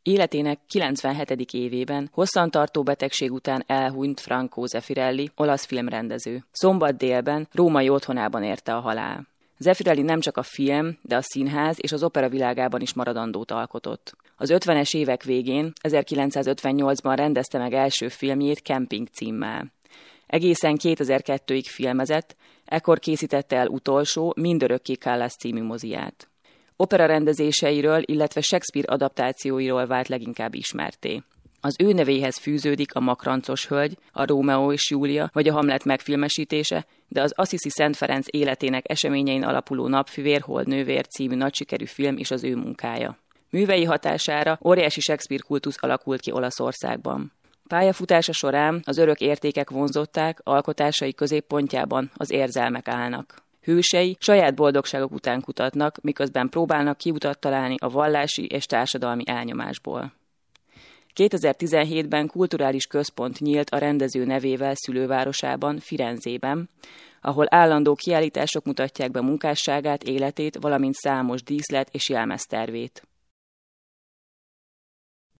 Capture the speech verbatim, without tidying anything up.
Életének kilencvenhetedik évében hosszantartó betegség után elhunyt Franco Zeffirelli, olasz filmrendező. Szombat délben római otthonában érte a halál. Zeffirelli nem csak a film, de a színház és az opera világában is maradandót alkotott. Az ötvenes évek végén, ezerkilencszázötvennyolcban rendezte meg első filmjét Camping címmel. Egészen kétezer-kettőig filmezett, ekkor készítette el utolsó, Mindörökké Callas című moziát. Opera rendezéseiről, illetve Shakespeare adaptációiról vált leginkább ismertté. Az ő nevéhez fűződik a Makrancos hölgy, a Rómeó és Júlia vagy a Hamlet megfilmesítése, de az Assisi Szent Ferenc életének eseményein alapuló Napfüvér, Holdnővér című nagysikerű film is az ő munkája. Művei hatására óriási Shakespeare kultusz alakult ki Olaszországban. Pályafutása során az örök értékek vonzották, alkotásai középpontjában az érzelmek állnak. Hősei saját boldogságok után kutatnak, miközben próbálnak kiutat találni a vallási és társadalmi elnyomásból. kétezer-tizenhétben kulturális központ nyílt a rendező nevével szülővárosában, Firenzében, ahol állandó kiállítások mutatják be munkásságát, életét, valamint számos díszlet és jelmeztervét.